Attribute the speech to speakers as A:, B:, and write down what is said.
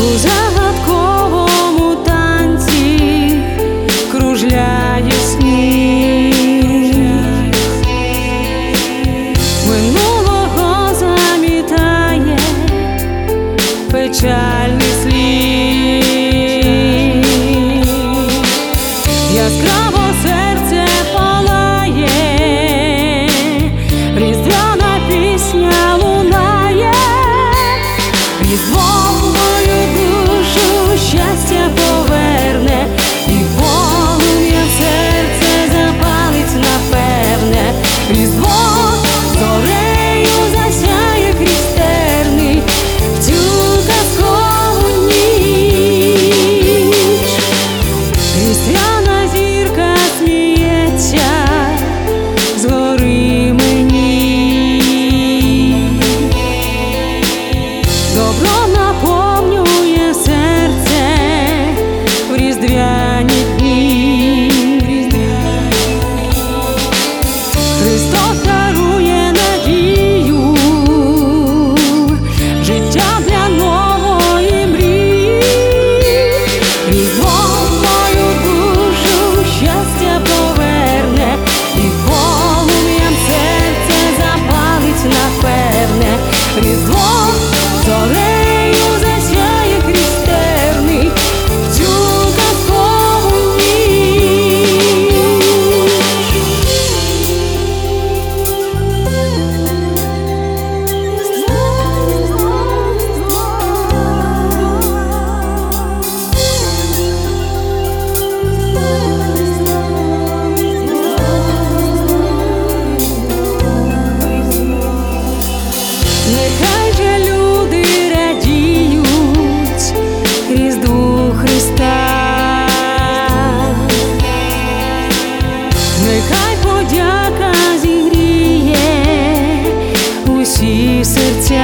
A: У загадковому танці кружляє сніг, минулого замітає печальний слід. Яскраво серце палає, різдвяна пісня лунає, Різдво мою душу щастя поверне, і полум'я в серце запалить напевне. Різдво зорею засяє крізь терни в цю казкову ніч. Різдвяна зірка сміється згори мені, добро наповнює серце в різдвяні дні. Христос дарує надію, життя для нової мрії. Різдво мою душу щастя поверне, і полум'ям серце запалить напевне. Різдво зорею засяє крізь терни в цю казкову Нехай же люди радіють Різдву Христа, нехай подяка зігріє усі серця.